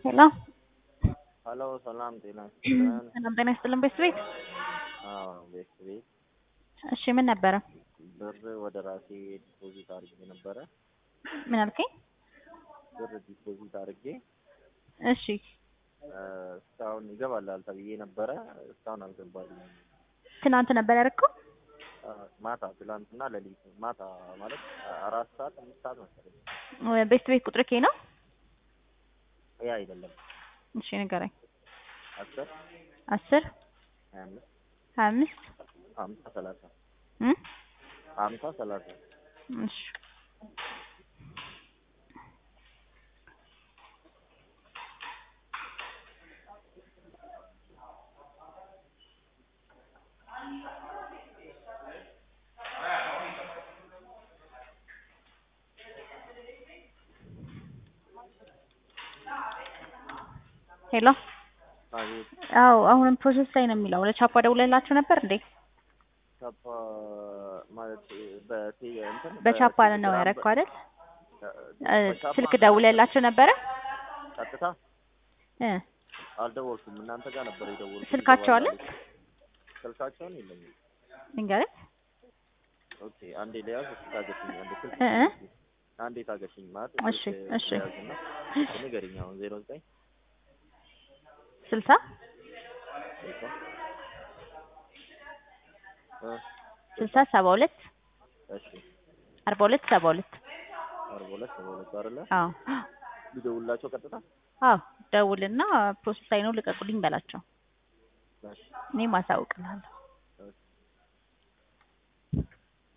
Hello. Halo, ሰላም ጤና ይስጥልን። ሰላም ጤና ይስጥልን ቤት ቤት እሺ ምን ነበረ? ብር ወደ ራሴ ዲፖዚት አድርጌ ነበረ። ምን አልከኝ? ብር ዲፖዚት አድርጌ እሺ እስካሁን ይገባላል ተብዬ ነበረ። እስካሁን አልገባልኝም። ትናንት ነበር ያደረከው? ማታ ትላንትና ሌሊት ማታ ማለት 4 ሰዓት 5 ሰዓት መሰለኝ። ቤት ቁጥር ከይ ነው? ያ አይደለም። እሺ ንገረኝ። 10 10 25 25 50 30 50 30 እሺ ሄሎ አው አሁንም ፕሮሰስ ላይ ነው የሚለው። ለቻፓ ደውለላችሁ ነበር እንዴ? ቻፓ ማለት በቻፓ ነው ያደረከው አይደል? ስልክ ደውለላችሁ ነበረ? ቀጥታ አልደወልኩም። እናንተ ጋር ነበር የደወልኩት። ስልካቸው አለ? ስልካቸውን የለኝም። እንግዲህ ኦኬ አንዴ ሊያዝ ታገሽኝ አንዴ ታገሽኝ ማለት እሺ ንገሪኝ። አሁን 09 60 60 72 እሺ 42 72 42 72 አይደለ? አዎ ልደውልላቸው ቀጥታ? አዎ ደውልና ፕሮሰስ ላይ ነው ልቀቁልኝ በላቸው። እኔ ማሳውቅልሃለሁ።